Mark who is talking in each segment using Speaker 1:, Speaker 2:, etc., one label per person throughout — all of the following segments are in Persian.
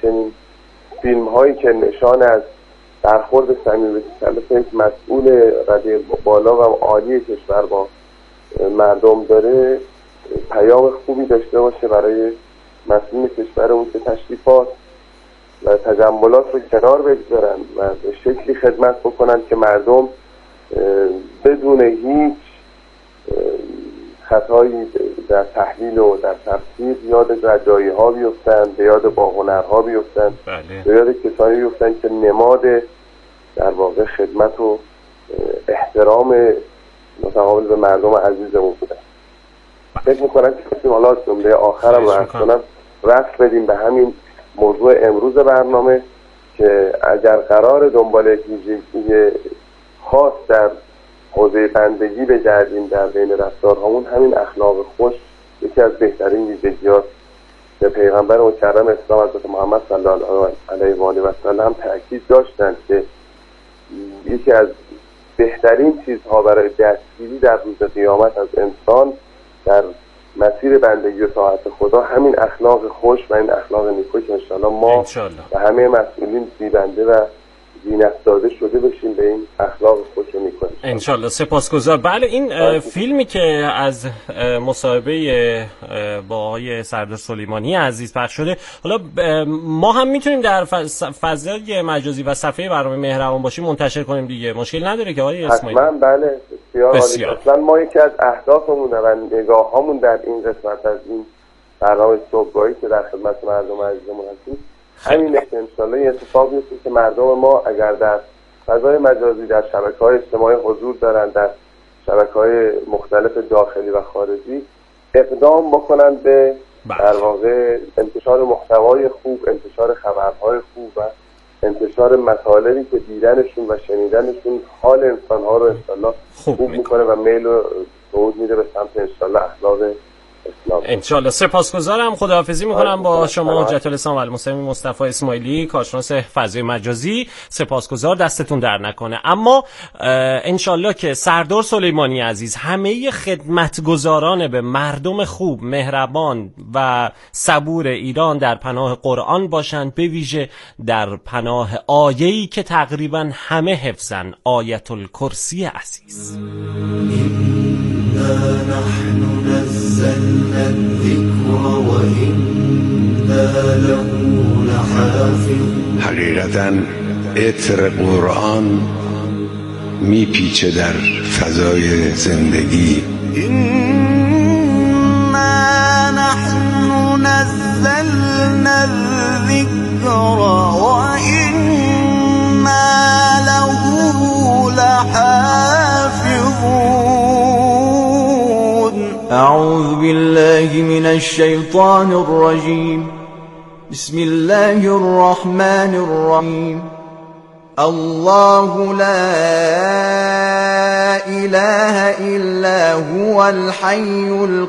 Speaker 1: چنین فیلم هایی که نشان از برخورد صمیمی به تکلف یک مسئول رده بالا و عالی کشور با مردم داره پیام خوبی داشته باشه برای مسئولین کشورمون که تشریفات و تجملات رو کنار بگذارن و به شکلی خدمت بکنن که مردم بدون هیچ خطایی در تحلیل و در تفسیر یاد رجایی ها بیفتن، به یاد باهنرها بیفتن، به یاد کسانی بیفتن که نماد در واقع خدمت و احترام متقابل به مردم عزیزمون بودن. فکر میکنم که حالا جمله آخرم رو عرض کنم، رفت بدیم به همین موضوع امروز برنامه که اگر قرار دنبال ویژگی خاص در حوزه بندگی بگردیم در بین رفتارهامون، همین اخلاق خوش یکی از بهترین ویژگی‌هاست که پیغمبر مکرم اسلام حضرت محمد صلی الله علیه و آله و سلم تأکید داشتند که یکی از بهترین چیزها برای دستگیری در روز قیامت از انسان در مسیر بندگی و طاعت خدا همین اخلاق خوش و این اخلاق نیکو که انشاءالله ما و همه مسئولین زیبنده و زینت داده شده بشیم به این اخلاق خوش و نیکو
Speaker 2: انشاءالله. سپاسگزار. بله، این فیلمی که از مصاحبه با آقای سردار سلیمانی عزیز پخش شده، حالا ما هم میتونیم در فضای مجازی و صفحه برنامه مهربان باشیم منتشر کنیم دیگه، مشکل نداره که آقای اسماعیلی؟
Speaker 1: حتما، بله، بسیار. اصلا ما یکی از اهدافمون و نگاهامون در این قسمت از این برنامه صبحگاهی که در خدمت مردم عزیزمون هستیم همینه که انشاءالله این اتفاق بیفته که مردم ما اگر در فضای مجازی در شبکه‌های اجتماعی حضور دارن، در شبکه‌های مختلف داخلی و خارجی، اقدام بکنن به در واقع انتشار محتوای خوب، انتشار خبرهای خوب و انتشار مطالبی که دیدنشون و شنیدنشون حال انسان‌ها رو انشاءالله خوب میکنه و میل و صعود میده به سمت انشاءالله اخلاق اسلام.
Speaker 2: انشاءالله. سپاسگزارم. خداحافظی میکنم با شما حجت الاسلام و المسلمین مصطفی اسماعیلی، کارشناس فضای مجازی. سپاسگزار، دستتون در نکنه. اما انشاءالله که سردار سلیمانی عزیز همه خدمتگزاران به مردم خوب، مهربان و صبور ایران در پناه قرآن باشند، به ویژه در پناه آیه‌ای که تقریبا همه حفظن، آیت الکرسی عزیز.
Speaker 3: نحن نزلنا الذكر وإنا له لحافظون. حقیقتاً عطر قرآن میپیچه در فضای زندگی. إنا نحن نزلنا الذكر وإنا له لحافظون. أعوذ بالله من الشيطان الرجيم. بسم الله الرحمن الرحيم. الله لا إله إلا هو الحي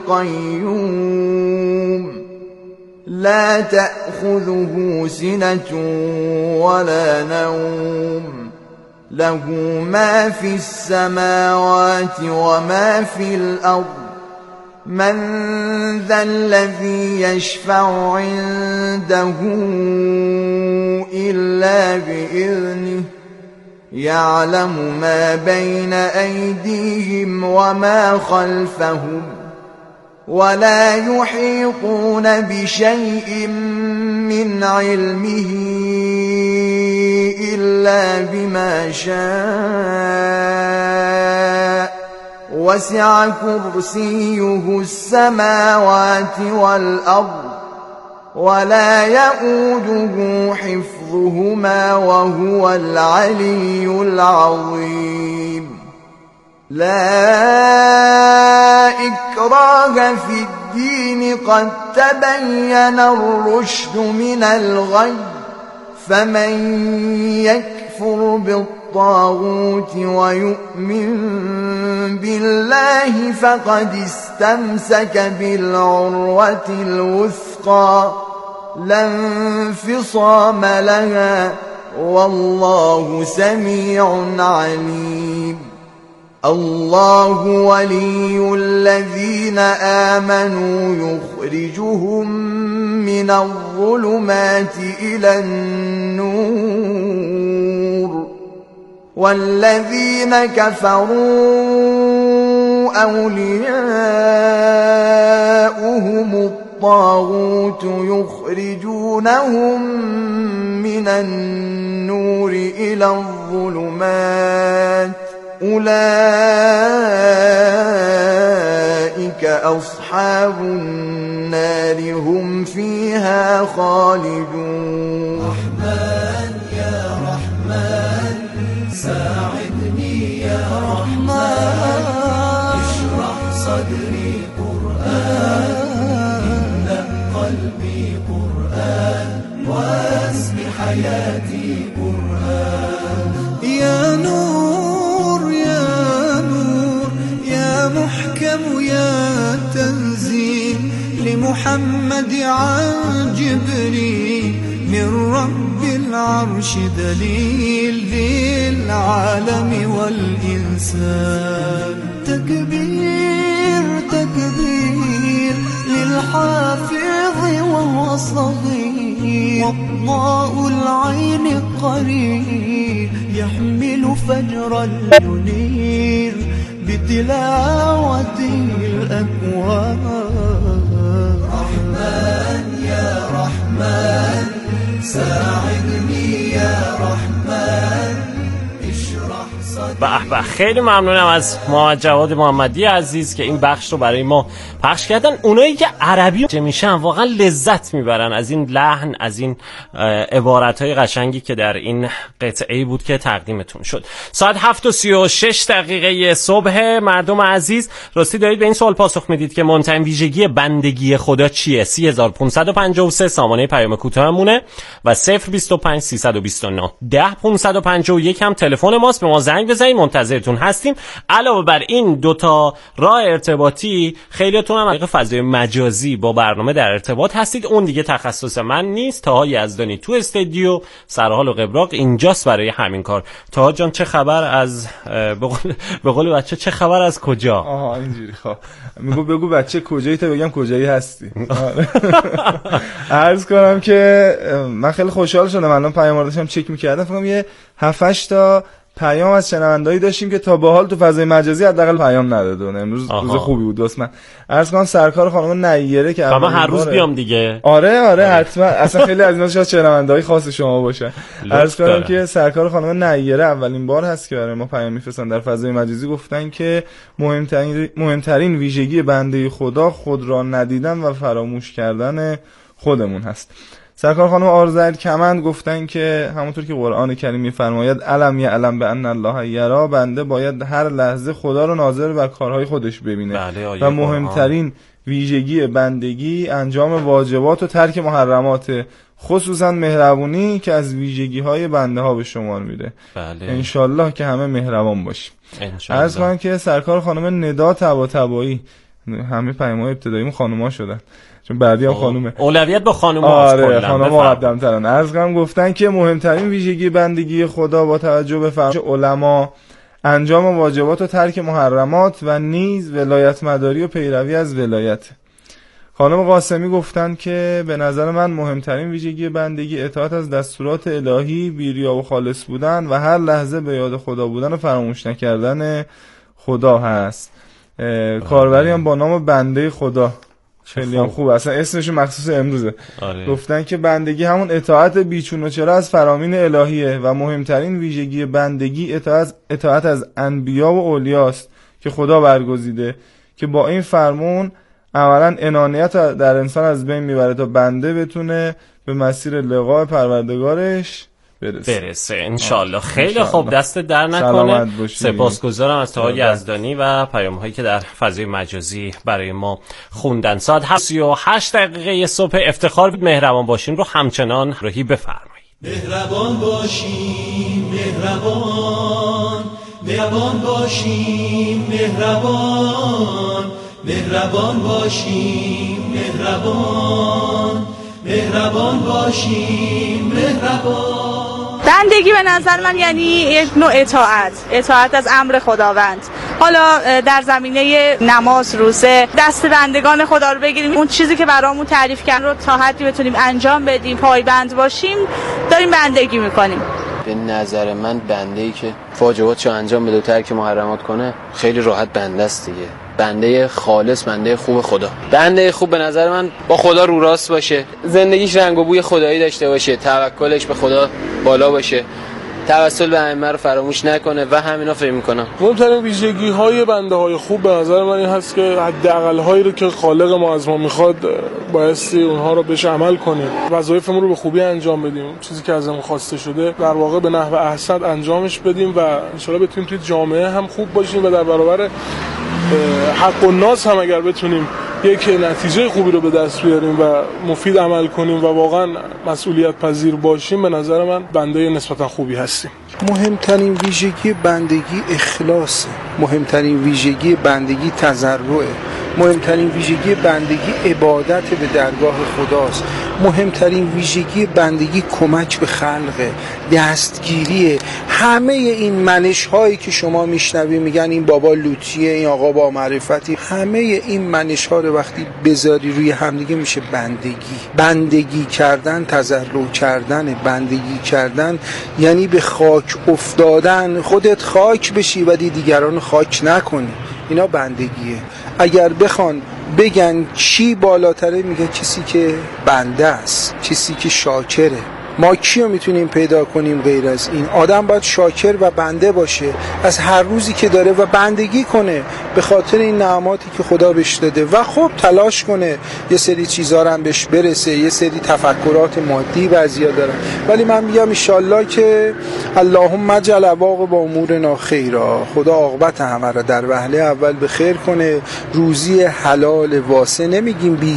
Speaker 3: القيوم لا تأخذه سنة ولا نوم له ما في السماوات وما في الأرض من ذا الذي يشفع عنده إلا بإذنه يعلم ما بين أيديهم وما خلفهم ولا يحيطون بشيء من علمه إلا بما شاء وسع كرسيه السماوات والأرض ولا يؤوده حفظهما وهو العلي العظيم. لا إكراه في الدين قد تبين الرشد من الغي فمن يكفر بالطاغوت ويؤمن بالله فقد استمسك بالعروة الوثقى لا انفصام لها والله سميع عليم. الله ولي الذين آمنوا يخرجهم من الظلمات إلى النور والذين كفروا أولياؤهم الطاغوت يخرجونهم من النور إلى الظلمات أولئك أصحاب النار هم فيها خالدون.
Speaker 4: رحمن يا رحمن ساعدني يا رحمن اشرح صدري قرآن املأ قلبي قرآن واسم حياتي قرآن. يا نور يا نور يا محكم يا تنزيل لمحمد عن جبريل من رب العرش دليل للعالم والإنسان. تكبير تكبير للحافظ وهو صغير وضاء العين قرير يحمل فجرا ينير بتلاوته الأكوان. رحمن يا رحمن ساعدني يا رحمن اشرح صدري.
Speaker 2: به خیلی ممنونم از محمد جواد محمدی عزیز که این بخش رو برای ما پخش کردن. اونایی که عربی میشن واقعا لذت میبرن از این لحن، از این عبارتهای قشنگی که در این قطعه بود که تقدیمتون شد. ساعت 7:36 صبح. مردم عزیز راستی دارید به این سوال پاسخ میدید که مهمترین ویژگی بندگی خدا چیه؟ 3553 سامانه پیام کوتاهمونه و 025 329 10551 هم تلفن ماست. به ما زنگ بزنید، منتظرتون هستیم. علاوه بر این دوتا راه ارتباطی خیلیتون هم از فضای مجازی با برنامه در ارتباط هستید. اون دیگه تخصص من نیست. طاها یزدانی تو استودیو سرحال و قبراق اینجاست برای همین کار. طاها جان چه خبر از به قول بچه چه خبر از کجا؟
Speaker 5: آها اینجوری. خب میگو بگو بچه کجایی تا بگم کجایی هستی. عرض کنم که من خیلی خوشحال شدم الان پیام داشتم چک می‌کردم، فکر کنم یه 7-8 تا پیام از شنوندایی داشتیم که تا به حال تو فضای مجازی حداقل پیام ندادن. امروز روز خوبی بود دوست من. عرض کنم سرکار خانم نیره که
Speaker 2: من هر روز بیام دیگه.
Speaker 5: آره حتما. اصلا خیلی از اینا شاید شنوندای خاص شما باشن. عرض کنم که سرکار خانم نیره اولین بار هست که برای ما پیام میفرستن در فضای مجازی. گفتن که مهمترین ویژگی بنده خدا خود را ندیدن و فراموش کردن خودمون هست. سرکار خانم آرزل کمند گفتن که همونطور که قرآن کریم میفرماید علم یعلم بان الله یرا، بنده باید هر لحظه خدا رو ناظر بر کارهای خودش ببینه. و مهمترین ویژگی بندگی انجام واجبات و ترک محرمات، خصوصا مهربونی که از ویژگی‌های بنده ها به شمار میره. انشالله که همه مهربان باشیم. عرض کنم که سرکار خانم ندا طباطبایی، همه پیام‌های ابتداییمون خانوما شدن چون بعدی هم خانومه.
Speaker 2: اولویت به خانوما است.
Speaker 5: آره خانوما مقدم ترن. عرض کنم گفتن که مهمترین ویژگی بندگی خدا با توجه به فرمان علما انجام واجبات و ترک محرمات و نیز ولایت مداری و پیروی از ولایت. خانم قاسمی گفتن که به نظر من مهمترین ویژگی بندگی اطاعت از دستورات الهی، بی‌ریا و خالص بودن و هر لحظه به یاد خدا بودن و فراموش نکردن خدا هست. کاربری هم با نام بنده خدا خیلی هم خوب، اصلا اسمش مخصوص امروزه. گفتن که بندگی همون اطاعت بیچون و چرا از فرامین الهیه و مهمترین ویژگی بندگی اطاعت از انبیا و اولیاست که خدا برگزیده، که با این فرمون اولا انانیت در انسان از بین میبره تا بنده بتونه به مسیر لقاء پروردگارش
Speaker 2: برسه انشالله. خیلی خوب، دست در نکنه. سپاسگزارم از طاها یزدانی و پیام هایی که در فضای مجازی برای ما خوندن. ساعت 7:38 صبح. افتخار بود مهربان باشین رو همچنان راهی بفرمایید.
Speaker 4: مهربان باشیم مهربان، مهربان باشیم مهربان، مهربان باشیم مهربان، مهربان باشیم مهربان.
Speaker 6: بندگی به نظر من یعنی یک نوع اطاعت از امر خداوند. حالا در زمینه نماز، روزه، دست بندگان خدا رو بگیریم، اون چیزی که برامون تعریف کردن رو تا حدی بتونیم انجام بدیم، پایبند باشیم، داریم بندگی میکنیم.
Speaker 7: به نظر من بنده‌ای که واجباتشو انجام بده و ترک محرمات کنه خیلی راحت بنده است دیگه. بنده خالص، بنده خوب خدا. بنده خوب به نظر من با خدا رو راست باشه، زندگیش رنگ و بوی خدایی داشته باشه، توکلش به خدا بالا باشه، توسل به ائمه رو فراموش نکنه و همینا فکر می‌کنم.
Speaker 8: مهمترین ویژگی‌های بنده‌های خوب به نظر من این هست که حداقل‌هایی رو که خالق ما از ما می‌خواد بایستی اونها رو بهش عمل کنیم. وظایفمون رو به خوبی انجام بدیم. چیزی که ازمون خواسته شده در واقع به نحو احسن انجامش بدیم و ان شاءالله بتونیم توی جامعه هم خوب باشیم و در برابر حق الناس هم اگر بتونیم یک نتیجه خوبی رو به دست بیاریم و مفید عمل کنیم و واقعا مسئولیت پذیر باشیم، به نظر من بنده نسبتا خوبی هستیم.
Speaker 9: مهمترین ویژگی بندگی اخلاصه، مهمترین ویژگی بندگی تضرعه، مهمترین ویژگی بندگی عبادت به درگاه خداست، مهمترین ویژگی بندگی کمک به خلقه، دستگیریه. همه این منش هایی که شما میشنوی میگن این بابا لوطیه، این آقا با معرفتی، همه این منش ها رو وقتی بذاری روی همدیگه میشه بندگی کردن، تضرع کردن. بندگی کردن یعنی به خاک افتادن، خودت خاک بشی و دیگران خاک نکنی. اینا بندگیه. اگر بخوان بگن چی بالاتره، میگه کسی که بنده است، کسی که شاکره. ما کیو میتونیم پیدا کنیم غیر از این؟ آدم باید شاکر و بنده باشه از هر روزی که داره و بندگی کنه به خاطر این نعماتی که خدا بهش داده و خب تلاش کنه یه سری چیزا هم بهش برسه، یه سری تفکرات مادی بعضیا دارن، ولی من میگم ان شاءالله که اللهم اجعل عواقب امورنا خیرا، خدا عاقبت همه را در وهله اول به خیر کنه. روزی حلال واسه، نمیگیم بی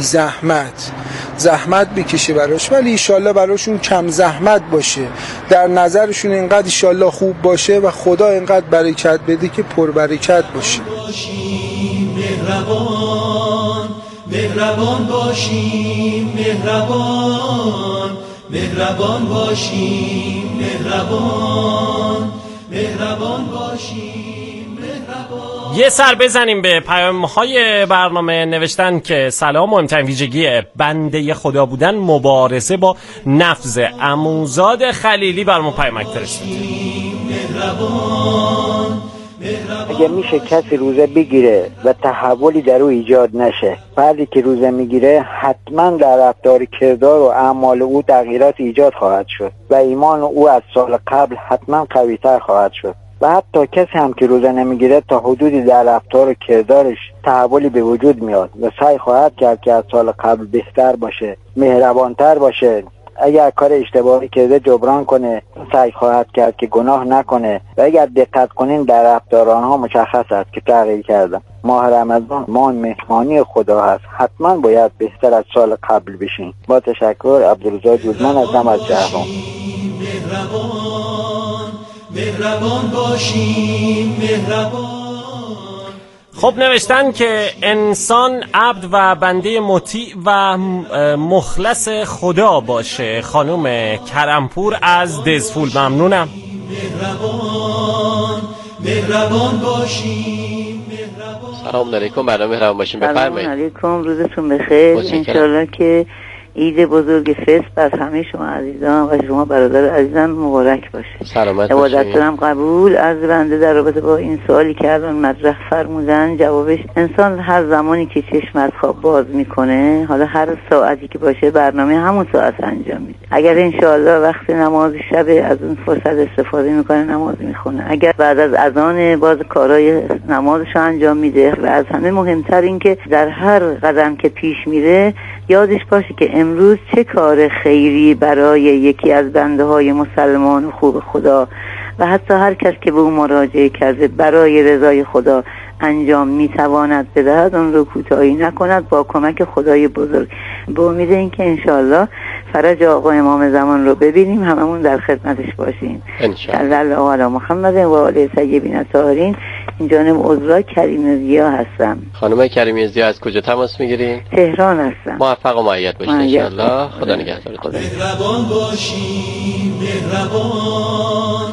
Speaker 9: زحمت بکشه براش، ولی ان شاءالله براشون کم زحمت باشه، در نظرشون اینقدر ان شاءالله خوب باشه و خدا اینقدر برکت بده که پر برکت باشه.
Speaker 4: مهربان باشیم، مهربان باشیم، مهربان باشیم.
Speaker 2: یه سر بزنیم به پیام‌های برنامه. نوشتن که سلام، مهمترین ویژگی بنده خدا بودن مبارزه با نفس. عموزاد خلیلی برامون پیامک فرستاد.
Speaker 10: اگه میشه کسی روزه بگیره و تحولی در او ایجاد نشه، فردی که روزه میگیره حتما در رفتار، کردار و اعمال او تغییرات ایجاد خواهد شد و ایمان او از سال قبل حتما قوی‌تر خواهد شد. و حتی کسی هم که روزه نمیگیره تا حدودی در رفتار و کردارش تحولی به وجود میاد و سعی خواهد کرد که از سال قبل بهتر باشه، مهربانتر باشه. اگر کار اشتباهی کرده جبران کنه، سعی خواهد کرد که گناه نکنه و اگر دقت کنین در رفتار آنها مشخص است که تغییر کردن. ماه رمضان ماه مهمانی خدا هست، حتما باید بهتر از سال قبل بشین. با تشکر، عبدالرضا جودمان هستم از جهرم.
Speaker 4: مهربان باشیم، مهربان.
Speaker 2: خب نوشتن که انسان عبد و بنده مطیع و مخلص خدا باشه. خانم کرمپور از دزفول، ممنونم.
Speaker 4: مهربان باشیم.
Speaker 7: سلام علیکم، برنامه مهربان باشیم، بفرمایید.
Speaker 11: سلام علیکم، روزتون بخیر. انشالله که عید بزرگ فصل بر همه شما عزیزان و شما برادر عزیزان مبارک باشه.
Speaker 7: سلامت
Speaker 11: باشید.
Speaker 7: عبادت
Speaker 11: دارم قبول از بنده در رابطه با این سوالی که الان مطرح فرمودن. جوابش انسان هر زمانی که چشم از خواب باز میکنه، حالا هر ساعتی که باشه، برنامه همون ساعت انجام میده. اگر انشالله وقت نماز شب از اون فرصت استفاده میکنه، نماز میخونه. اگر بعد از اذان باز کارهای نمازش انجام میده. و از همه مهمتر این که در هر قدم که پیش میره یادش باشه که امروز چه کار خیری برای یکی از بنده های مسلمان و خوب خدا و حتی هر کس که به او مراجعه کرده برای رضای خدا انجام میتواند بدهد، اون رو کوتاهی نکند با کمک خدای بزرگ. به امید اینکه انشالله فرج آقا امام زمان رو ببینیم، هممون در خدمتش باشیم صلی الله علی محمد و آله طیبین الطاهرین. این جانب عذرا کریمی ضیا هستم.
Speaker 7: خانم کریمی ضیا از کجا تماس میگیرین؟
Speaker 11: تهران هستم.
Speaker 7: موفق و مؤید باشید انشالله. خدا نگهدارتون.
Speaker 4: مهربان باشیم،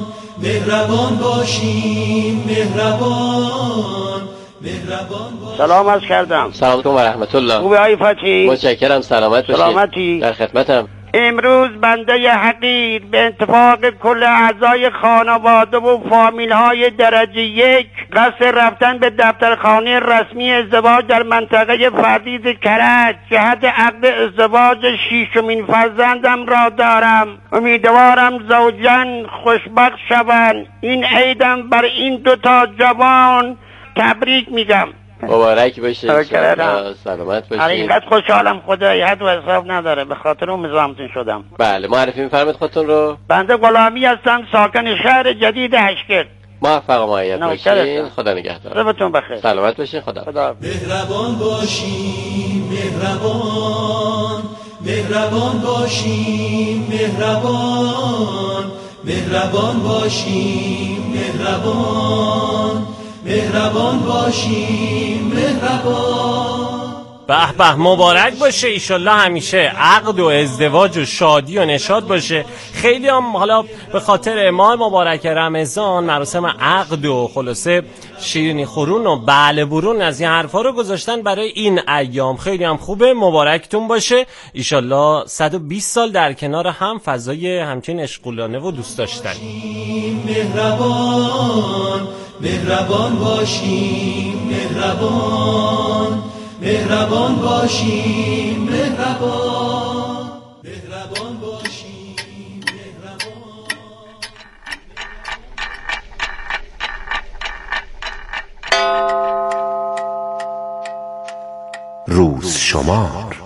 Speaker 4: مهربان باشیم مهربان
Speaker 12: سلام عرض کردم.
Speaker 7: سلام علیکم و رحمت الله.
Speaker 12: خوبی های فتی؟
Speaker 7: متشکرم، سلامت باشید.
Speaker 12: سلامتی.
Speaker 7: در خدمتم.
Speaker 12: امروز بنده حقیر به اتفاق کل اعضای خانواده و فامیل های درجه 1 قصد رفتن به دفترخانه رسمی ازدواج در منطقه فردیز کرج جهت عقد ازدواج 6مین فرزندم را دارم. امیدوارم زوجن خوشبخت شوند. این عیدم بر این دوتا جوان تبریک میگم.
Speaker 7: مبارک باشه. سلامت باشید.
Speaker 12: اینقدر خوشحالم خدایی حد و حساب نداره، به خاطر اون مزاحمتون شدم.
Speaker 7: بله، معرفی می‌فرمایید خودتون رو؟
Speaker 12: بنده غلامی هستم، ساکن شهر جدید هشکر.
Speaker 7: موفق و مؤید باشید. خدا نگهدار.
Speaker 12: روزتون بخیر.
Speaker 7: سلامت باشید. خدا.
Speaker 4: مهربان باشیم مهربان، مهربان باشیم مهربان، مهربان باشیم مهربان، مهربان باشیم مهربان.
Speaker 2: به به، مبارک باشه. ایشالله همیشه عقد و ازدواج و شادی و نشاط باشه. خیلی هم حالا به خاطر ماه مبارک رمضان مراسم عقد و خلاصه شیرینی خورون و بله برون از این حرفا رو گذاشتن برای این ایام. خیلی هم خوبه، مبارکتون باشه. ایشالله 120 سال در کنار هم فضای همچین عشقولانه و دوست داشتنی.
Speaker 4: مهربان، مهربان باشیم مهربان، مهربان باشیم مهربان، مهربان باشیم مهربان.
Speaker 13: روز شمار.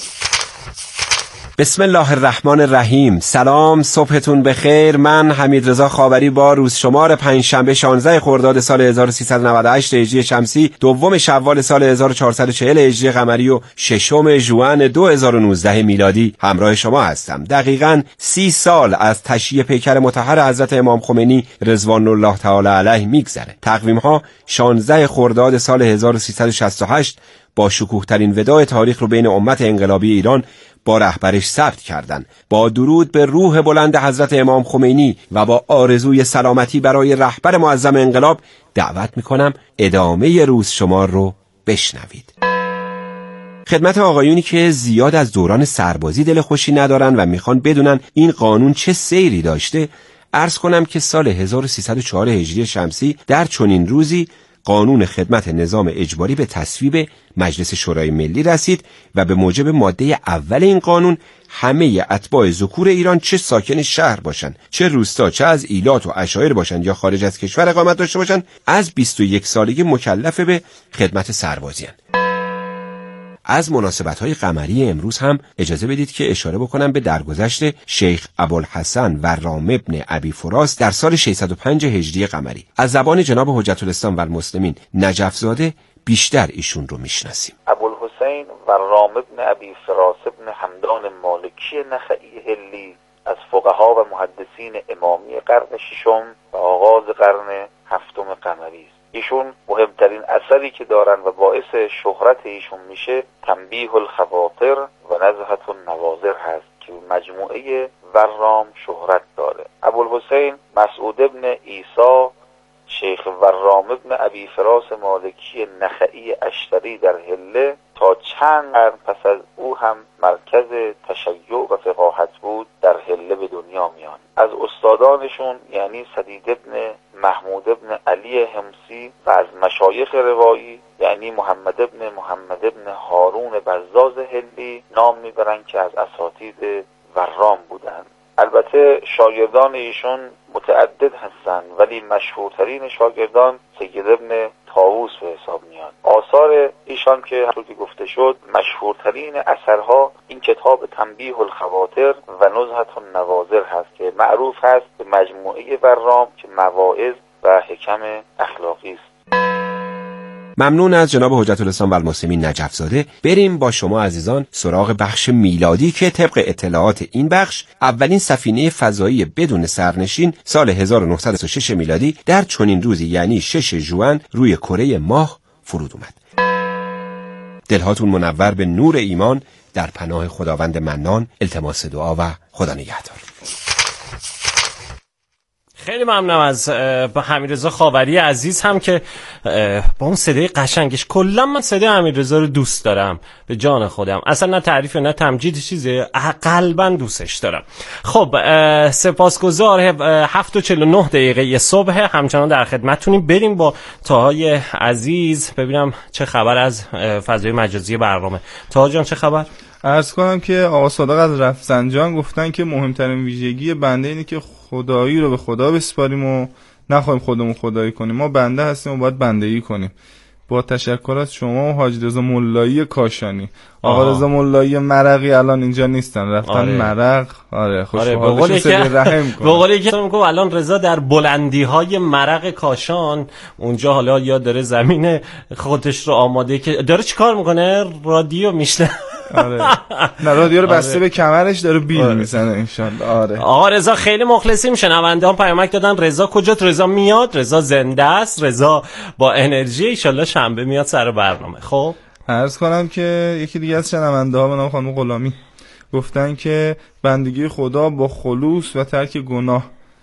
Speaker 13: بسم الله الرحمن الرحیم. سلام، صبحتون بخیر. من حمیدرضا خاوری با روز شمار پنجشنبه 16 خرداد سال 1398 هجری شمسی، دوم شوال سال 1440 هجری قمری و ششم ژوئن 2019 میلادی همراه شما هستم. دقیقاً 30 سال از تشییع پیکر مطهر حضرت امام خمینی رضوان الله تعالی علیه میگذره. تقویم‌ها 16 خرداد سال 1368 با شکوه‌ترین وداع تاریخ رو بین امت انقلابی ایران با رهبرش ثبت کردند. با درود به روح بلند حضرت امام خمینی و با آرزوی سلامتی برای رهبر معظم انقلاب دعوت میکنم ادامه روز شمار رو بشنوید. خدمت آقایونی که زیاد از دوران سربازی دل خوشی ندارن و میخوان بدونن این قانون چه سیری داشته، عرض کنم که سال 1304 هجری شمسی در چنین روزی قانون خدمت نظام اجباری به تصویب مجلس شورای ملی رسید و به موجب ماده اول این قانون همه اتباع ذکور ایران، چه ساکن شهر باشند، چه روستا، چه از ایلات و عشایر باشند یا خارج از کشور اقامت داشته باشند، از 21 سالگی مکلف به خدمت سربازی هستند. از مناسبت‌های قمری امروز هم اجازه بدید که اشاره بکنم به درگذشت شیخ ابوالحسن ورام ابن ابی فراس در سال 605 هجری قمری. از زبان جناب حجت الاسلام و المسلمین نجف زاده بیشتر ایشون رو میشناسیم.
Speaker 14: ابوالحسین ورام ابن ابی فراس ابن حمدان مالکی نخعی هلی از فقها و محدثین امامی قرن ششم و آغاز قرن هفتم قمری است. ایشون مهمترین اثری که دارن و باعث شهرت ایشون میشه تنبیه الخواطر و نزهة النواظر هست که مجموعه ورام شهرت داره. ابوالحسین مسعود ابن عیسی شیخ ورام ابن ابی فراس مالکی نخعی اشتری در هله تا چند قرن پس از او هم مرکز تشیع و فقاهت بود در هله به دنیا میان. از استادانشون یعنی سدید ابن محمود ابن علی همسی و از مشایخ روایی یعنی محمد ابن هارون بزاز هلی نام میبرن که از اساتید ورام بودند. البته شاگردان ایشون متعدد هستند ولی مشهورترین شاگردان سید ابن طاووس به حساب میاد. آثار ایشان که همونطور که گفته شد مشهورترین اثرها این کتاب تنبیه الخواطر و نزهة النواظر هست که معروف هست به مجموعه ورام که مواعظ و حکم اخلاقی است.
Speaker 13: ممنون از جناب حجت الاسلام و المسلمین نجف زاده. بریم با شما عزیزان سراغ بخش میلادی که طبق اطلاعات این بخش اولین سفینه فضایی بدون سرنشین سال 1906 میلادی در چنین روزی یعنی 6 ژوئن روی کره ماه فرود اومد. دلهاتون منور به نور ایمان. در پناه خداوند منان التماس دعا و خدا نگهدار.
Speaker 2: خیلی ممنونم از حمیدرضا خاوری عزیز هم که با اون صدای قشنگش. کلا من صدای حمیدرضا رو دوست دارم به جان خودم، اصلا نه تعریف نه تمجید چیزی، قلبا دوستش دارم. خب سپاسگزار. 7:49 صبح همچنان در خدمتتونیم. بریم با طاهای عزیز ببینم چه خبر از فضای مجازی برنامه. طاها جان چه خبر؟
Speaker 5: عرض کنم که آقا صادق از رفسنجان گفتن که مهمترین ویژگی بنده اینه که خدایی رو به خدا بسپاریم و نخواهیم خودمون خدایی کنیم. ما بنده هستیم و باید بندگی کنیم. با تشکر از شما و حاج رضا ملایی کاشانی. آقا رضا ملایی مرقی الان اینجا نیستن، رفتن مرق. آره خوشحالشون سر رحم کن.
Speaker 2: به قولی که میگم الان رضا در بلندی های مرق کاشان اونجا، حالا یا داره زمین خودش رو آماده که داره چیکار میکنه، رادیو میشنه.
Speaker 5: آره نه رادیو رو بسته به کمرش داره بیل میزنه انشالله. آره
Speaker 2: آقا رضا خیلی مخلصیم. شنونده هم پیامک دادن رضا کجاست؟ رضا میاد، رضا زنده است، رضا با انرژی، انشالله شنبه میاد سر برنامه. خب
Speaker 5: عرض کنم که یکی دیگه از شنونده ها به نام خانم غلامی گفتن که بندگی خدا با خلوص و ترک گناه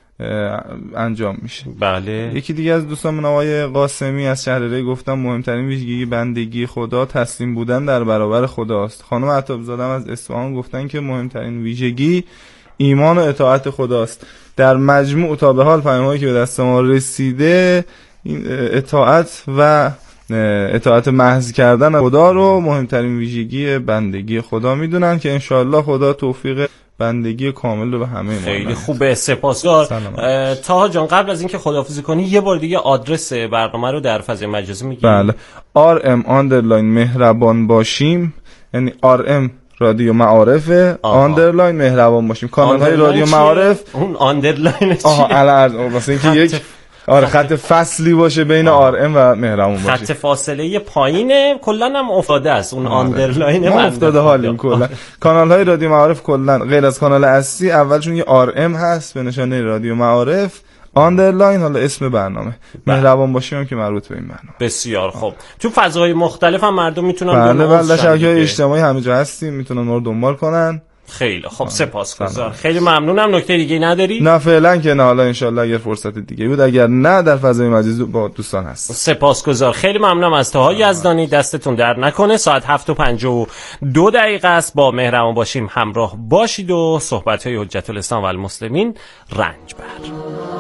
Speaker 5: انجام میشه.
Speaker 2: بله.
Speaker 5: یکی دیگه از دوستان من آقای قاسمی از شهرره گفتم مهمترین ویژگی بندگی خدا تسلیم بودن در برابر خداست. خانم عطابزاده از اصفهان گفتن که مهمترین ویژگی ایمان و اطاعت خداست. در مجموع تا به حال پیام‌هایی که به دست ما رسیده این اطاعت و اطاعت محض کردن خدا رو مهمترین ویژگی بندگی خدا میدونن که انشاءالله خدا توفیق بندگی کامل رو به همه ما.
Speaker 2: خیلی خوبه، سپاسگزار. طاها جان قبل از اینکه خداحافظی کنی یه بار دیگه آدرس برنامه رو در فضای مجازی میگی؟
Speaker 5: بله. RM مهربان باشیم، یعنی RM رادیو معارفه آندرلاین مهربان باشیم. کانال های رادیو معارف
Speaker 2: اون آندرلاین چیه؟
Speaker 5: واسه اینکه یک خط فصلی باشه بین RM و مهربان باشه.
Speaker 2: خط فاصله پایینه، کلا هم افتاده است اون آندرلاین.
Speaker 5: ما افتاده حالیم کلا. کانال های رادیو معارف کلا غیر از کانال اصلی اولشون یه RM هست به نشانه رادیو معارف، آندرلاین حالا اسم برنامه مهربان باشیم که مربوط به این برنامه.
Speaker 2: بسیار خوب. تو فضاهای مختلف هم مردم میتونن
Speaker 5: بله شبکه‌های اجتماعی همه جا هستیم، میتونن ما رو دنبال کنن.
Speaker 2: خیلی خب سپاسگزار. خیلی ممنونم. نکته دیگه نداری؟
Speaker 5: نه فعلا که نه، حالا انشالله اگر فرصت دیگه بود، اگر نه در فضای مجازی با دوستان هست.
Speaker 2: سپاسگزار. خیلی ممنونم از طاها یزدانی، دستتون درد نکنه. ساعت 7:52 است. با مهربان باشیم همراه باشید و صحبت‌های حجت الاسلام و المسلمین رنج بر.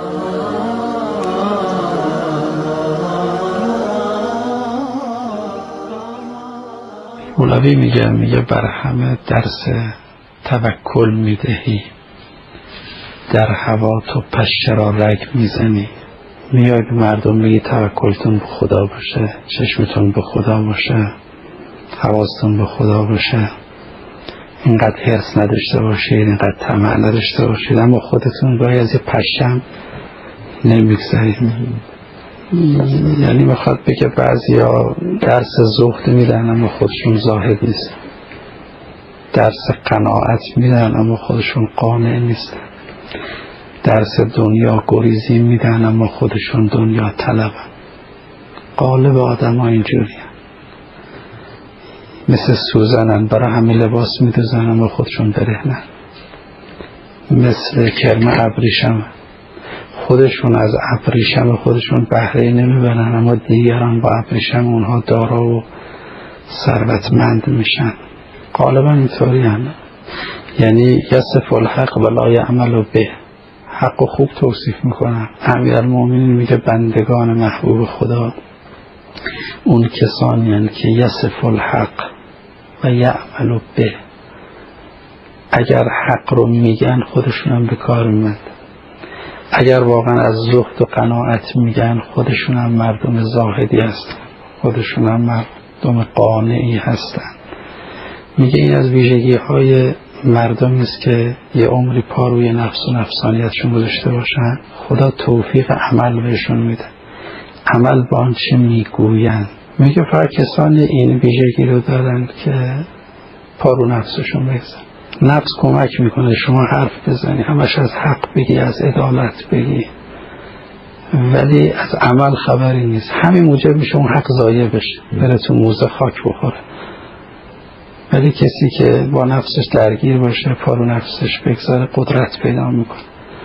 Speaker 15: مولوی میگه بر همه درس توکل میدهی، در هوا تو پشه را رگ میزنی. میای به مردم میگی توکلتون به خدا باشه، چشمتون به خدا باشه، حواستون به خدا باشه، اینقدر حرص نداشته باشید، اینقدر طمع نداشته باشید، اما خودتون گاهی از یه پشم نمیگذارید. یعنی میخواد بگه بعضیا درس زهد میدن اما خودشون زاهد نیست، درس قناعت میدن اما خودشون قانع نیستن، درس دنیا گریزی میدن اما خودشون دنیا طلبن. قالب آدم ها اینجوری مثل سوزنن، برای همه لباس میدوزن اما خودشون برهنن. مثل کرم ابریشم، خودشون از ابریشم خودشون بهره نمیبرن اما دیگران با ابریشم اونها دارا و ثروتمند میشن. غالبا اینطوری هم. یعنی یصف الحق ولا یعمل به، حق خوب توصیف میکنن. امیرالمومنین میگه بندگان محبوب خدا اون کسانی هستند که یصف الحق و یعمل به، اگر حق رو میگن خودشون هم به کار میمند، اگر واقعا از زهد و قناعت میگن خودشون هم مردم زاهدی هستن، خودشون هم مردم قانعی هستن. میگه این از ویژگی های مردمی است که یه عمری پا روی نفس و نفسانیتشون گذاشته باشن، خدا توفیق عمل بهشون میده، عمل با آنچه میگوین. میگه فقط کسانی این ویژگی رو دارن که پا رو نفسشون بگذارن. نفس کمک میکنه شما حرف بزنی، همش از حق بگی، از عدالت بگی، ولی از عمل خبری نیست. همین موجب میشه اون حق ضایع بشه، بره تو موزه خاک بخوره. ولی کسی که با نفسش درگیر باشه، پا رو نفسش بگذاره، قدرت پیدا میکنه.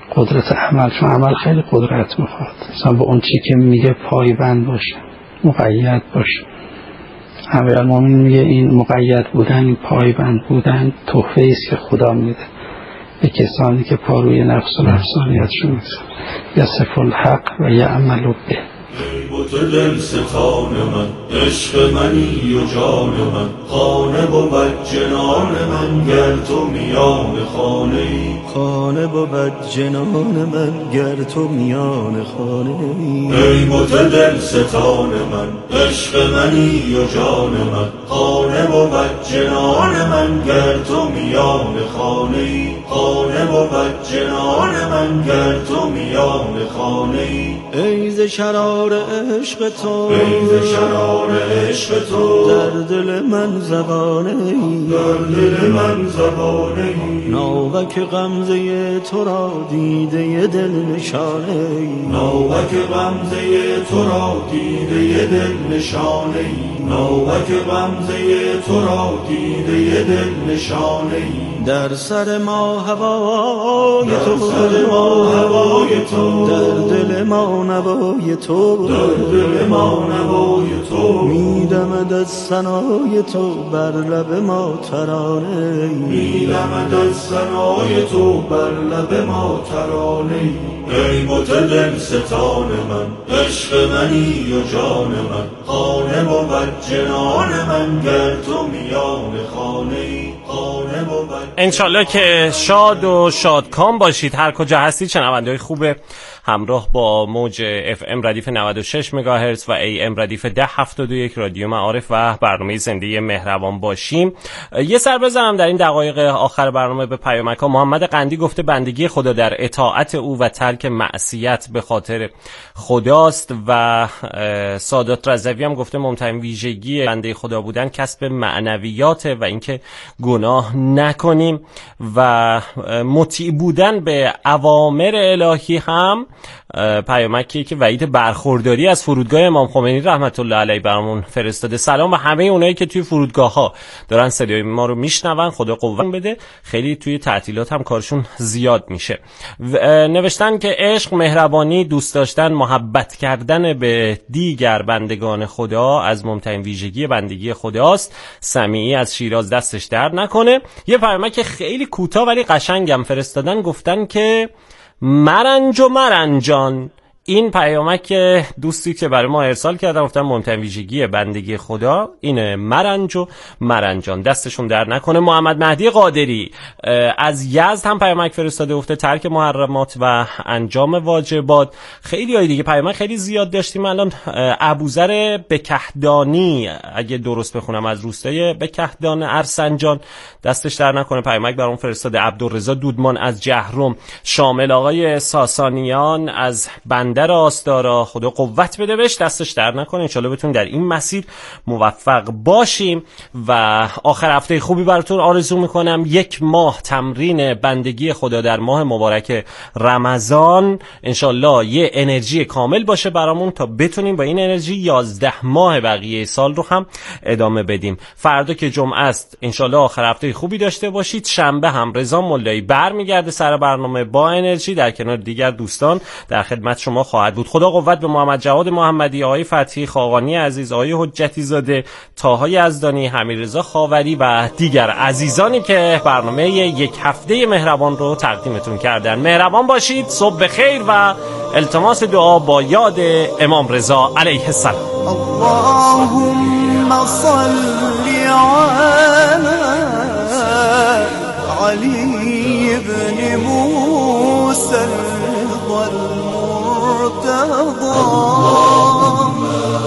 Speaker 15: قدرت عمل، چون عمل خیلی قدرت میخواد. مثلا به اون چی که میگه پایبند باشه، مقید باشه. امیرالمومنین میگه این مقید بودن، این پایبند بودن تحفه است که خدا میده به کسانی که پا روی نفس و نفسانیتشون میذارن. یصف الحق و یعمل به.
Speaker 4: ای بت دل ستان من، عشق منی و جان من، خانه بود جنان من گر تو میان خانه ای. خانه بود جنان من گر تو میان خانه ای. ای بت دل ستان من، عشق منی و جان من، خانه بود جنان من گر تو میان خانه ای. خانه بود جنان من گر تو میان خانه ای. ای ز شرار عشق تو، ای ز شرار عشق تو، در دل من زبانه ای، در دل من زبانه ای. ناوک غمزه تو را دیده دل نشانه ای، ناوک غمزه تو را دیده دل نشانه ای، ناوک غمزه تو را دیده دل نشانه ای. در سر ما هوای تو، در سر ما هوای تو، در دل ما نوای تو، در دل ما نوای تو. میدمد از ثنای تو بر لب ما ترانه، میدمد از ثنای تو بر لب ما ترانه. ای بت دل ستان من، عشق منی و جان من، خانه بود جنان من گر تو میان خانه ای.
Speaker 2: انشالله که شاد و شادکام باشید هر کجا هستید. شنونده‌های خوب همراه با موج FM ردیف 96 مگاهرتز و AM ردیف 1071 رادیو معارف و برنامه زنده مهربان باشیم. یه سر بزنم در این دقایق آخر برنامه به پیامک‌ها. محمد قندی گفته بندگی خدا در اطاعت او و ترک معصیت به خاطر خداست و سادات رضوی هم گفته مهمترین ویژگی بنده خدا بودن کسب معنویات و اینکه گناه نکنیم و مطیع بودن به اوامر الهی هم پیامکی که وعید برخورداری از فرودگاه امام خمینی رحمت الله علیه برامون فرستاده. سلام به همه اونایی که توی فرودگاه ها دارن صدای ما رو میشنون، خدا قوت بده. خیلی توی تعطیلات هم کارشون زیاد میشه. نوشتن که عشق، مهربانی، دوست داشتن، محبت کردن به دیگر بندگان خدا از مهمترین ویژگی بندگی خداست. سمیعی از شیراز دستش درد نکنه. یه پیامک خیلی کوتاه ولی قشنگم فرستادن، گفتن که مرنج و مرنجان. این پیامک دوستی که برای ما ارسال کردن گفتن مهمترین ویژگی بندگی خدا اینه، مرنج و مرنجان، دستشون در نکنه. محمد مهدی قادری از یزد هم پیامک فرستاده، گفته ترک محرمات و انجام واجبات. خیلی های دیگه پیامک خیلی زیاد داشتیم. الان ابوذر بکهدانی اگه درست بخونم از روستای بکهدان ارسنجان دستش در نکنه پیامک برام فرستاده. عبدالرضا دودمان از جهرم، شامل آقای ساسانیان از بندر آستارا، خدا قوت بده بهش، دستش در نکنه. انشالله بتونیم در این مسیر موفق باشیم و آخر هفته خوبی براتون آرزو میکنم. یک ماه تمرین بندگی خدا در ماه مبارک رمضان، انشالله یه انرژی کامل باشه برامون تا بتونیم با این انرژی 11 ماه بقیه سال رو هم ادامه بدیم. فردا که جمعه است انشالله آخر هفته خوبی داشته باشید. شنبه هم رضا ملایی برمیگرده سر برنامه با انرژی در کنار دیگر دوستان در خدمت شما خواهد بود. خدا قوت به محمد جواد محمدی، آقای فتحی، خاقانی عزیز، آقای حجتی زاده، طاها یزدانی، حمیدرضا خاوری و دیگر عزیزانی که برنامه یک هفته مهربان رو تقدیمتون کردن. مهربان باشید، صبح بخیر و التماس دعا با یاد امام رضا علیه السلام.
Speaker 3: اللهم صل علی علی ابن موسی اللهم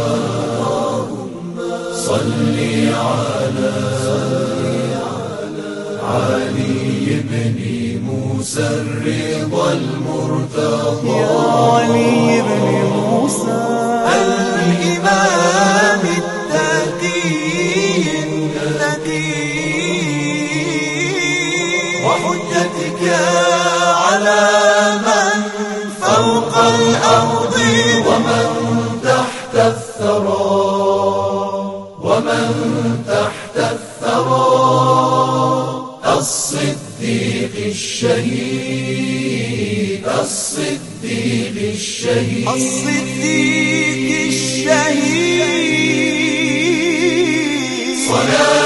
Speaker 3: صل على علي بن موسى الرضا المرتضى يا علي بن موسى الإمام التقي الندي وحجتك على من فوق الأرض ومن تحت الثرى ومن تحت الثرى الصديق الشهيد الصديق الشهيد الصديق الشهيد صلاة